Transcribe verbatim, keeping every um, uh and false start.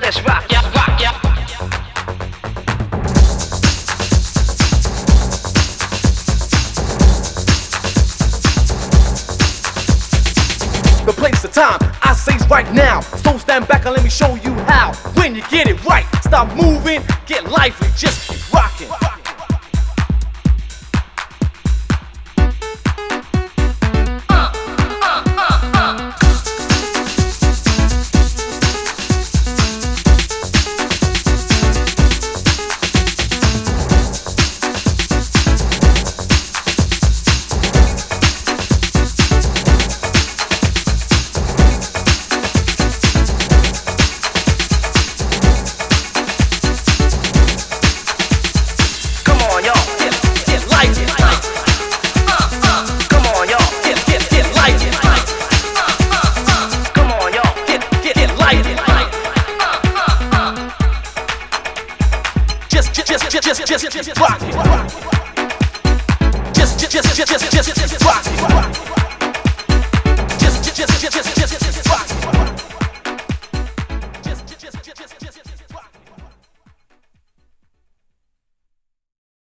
let's rock, yeah, rock, yeah. The place, the time, I say's right now. So stand back and let me show you how. When you get it right, stop moving, get lively, just keep rocking. Just, just, just, just, just, just, just rock it. Just, just, just, just, just, just, just rock it.